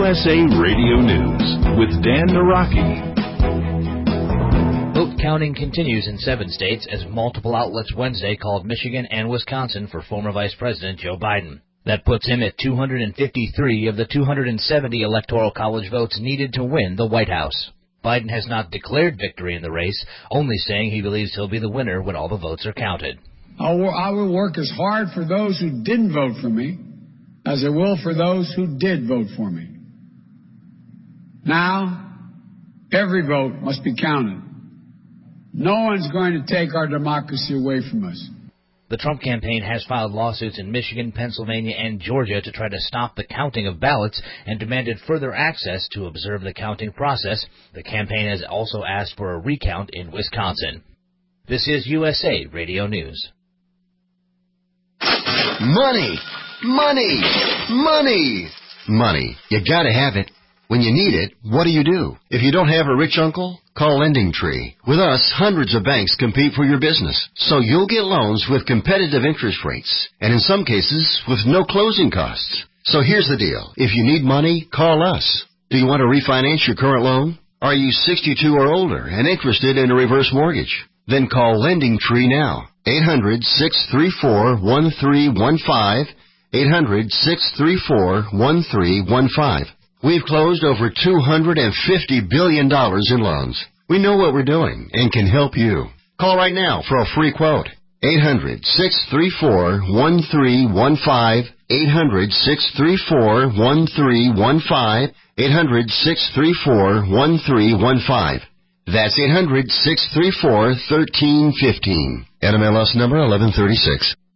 USA Radio News with Dan Naraki. Vote counting continues in 7 states as multiple outlets Wednesday called Michigan and Wisconsin for former Vice President Joe Biden. That puts him at 253 of the 270 Electoral College votes needed to win the White House. Biden has not declared victory in the race, only saying he believes he'll be the winner when all the votes are counted. I will work as hard for those who didn't vote for me as I will for those who did vote for me. Now, every vote must be counted. No one's going to take our democracy away from us. The Trump campaign has filed lawsuits in Michigan, Pennsylvania, and Georgia to try to stop the counting of ballots and demanded further access to observe the counting process. The campaign has also asked for a recount in Wisconsin. This is USA Radio News. Money! Money! Money! Money. You gotta have it. When you need it, what do? If you don't have a rich uncle, call LendingTree. With us, hundreds of banks compete for your business, so you'll get loans with competitive interest rates, and in some cases, with no closing costs. So here's the deal. If you need money, call us. Do you want to refinance your current loan? Are you 62 or older and interested in a reverse mortgage? Then call LendingTree now. 800-634-1315. 800-634-1315. We've closed over $250 billion in loans. We know what we're doing and can help you. Call right now for a free quote. 800-634-1315. 800-634-1315. 800-634-1315. That's 800-634-1315. NMLS number 1136.